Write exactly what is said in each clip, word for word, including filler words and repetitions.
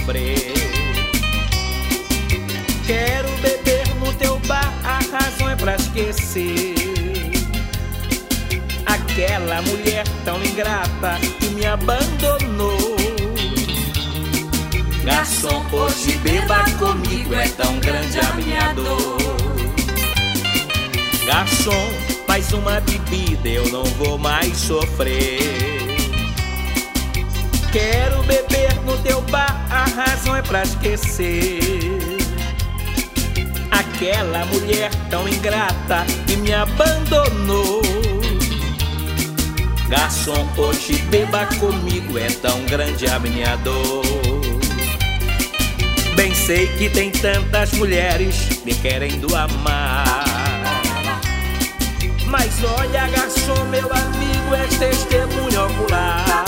sofrer. Quero beber no teu bar, a razão é pra esquecer aquela mulher tão ingrata que me abandonou. Garçom, hoje beba comigo, é tão grande a minha dor. Garçom, mais uma bebida, eu não vou mais sofrer. Quero beber no teu bar, a razão é pra esquecer aquela mulher tão ingrata que me abandonou. Garçom, hoje beba comigo, é tão grande a minha dor. Bem sei que tem tantas mulheres me querendo amar, mas olha, garçom, meu amigo, és testemunho ocular.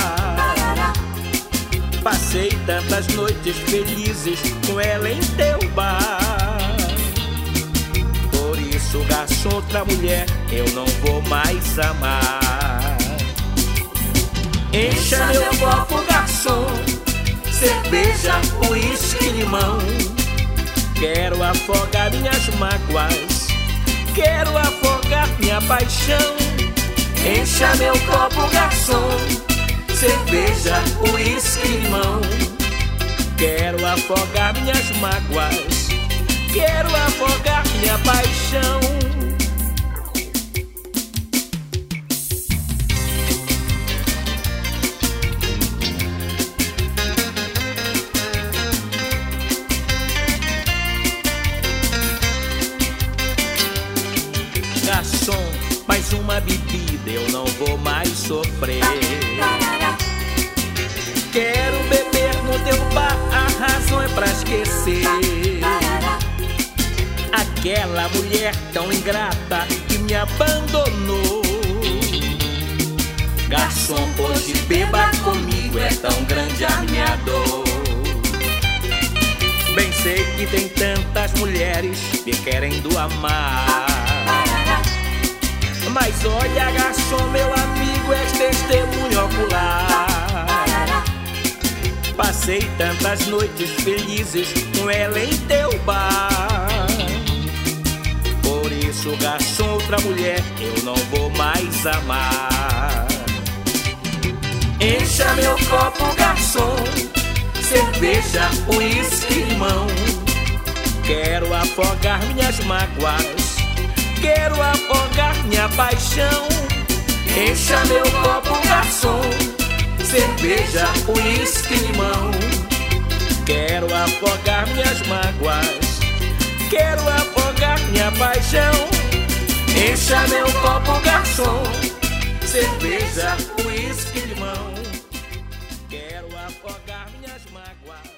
Passei tantas noites felizes com ela em teu bar. Por isso, garçom, outra mulher eu não vou mais amar. Encha meu copo, garçom, cerveja, uísque, limão. Quero afogar minhas mágoas, quero afogar minha paixão. Encha meu copo, garçom, cerveja, uísque, limão. Quero afogar minhas mágoas, quero afogar minha paixão. Garçom, mais uma bebida, eu não vou mais sofrer. Quero beber no teu bar, a razão é pra esquecer aquela mulher tão ingrata que me abandonou. Garçom, hoje beba comigo, é tão grande a minha dor. Bem sei que tem tantas mulheres me querendo amar, mas olha, garçom, meu amigo, és testemunho ocular. Passei tantas noites felizes com ela em teu bar. Por isso, garçom, outra mulher eu não vou mais amar. Encha meu copo, garçom, cerveja, uísque, limão. Quero afogar minhas mágoas, quero afogar minha paixão. Encha meu copo, garçom, cerveja, uísque, limão. Quero afogar minhas mágoas, quero afogar minha paixão. Encha meu copo, garçom, cerveja, uísque, limão. Quero afogar minhas mágoas.